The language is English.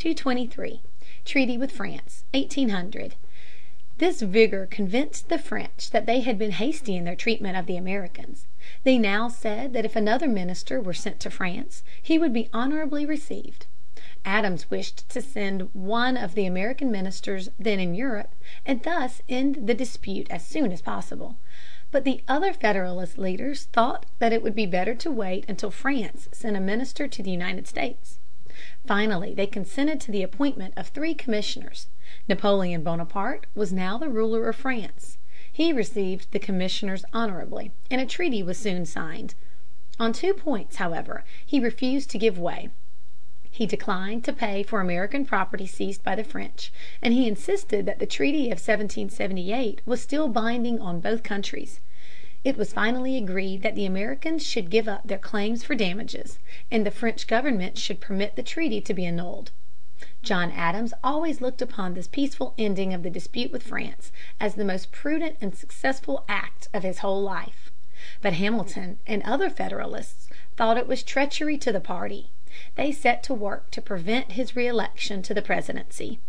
223. Treaty with France, 1800. This vigor convinced the French that they had been hasty in their treatment of the Americans. They now said that if another minister were sent to France, he would be honorably received. Adams wished to send one of the American ministers then in Europe, and thus end the dispute as soon as possible. But the other Federalist leaders thought that it would be better to wait until France sent a minister to the United States. Finally they consented to the appointment of 3 commissioners. Napoleon Bonaparte was now the ruler of France. He received the commissioners honorably, and a treaty was soon signed. On 2 points, however, he refused to give way. He declined to pay for American property seized by the French, and he insisted that the Treaty of 1778 was still binding on both countries. It was finally agreed that the Americans should give up their claims for damages, and the French government should permit the treaty to be annulled. John Adams always looked upon this peaceful ending of the dispute with France as the most prudent and successful act of his whole life. But Hamilton and other Federalists thought it was treachery to the party. They set to work to prevent his reelection to the presidency.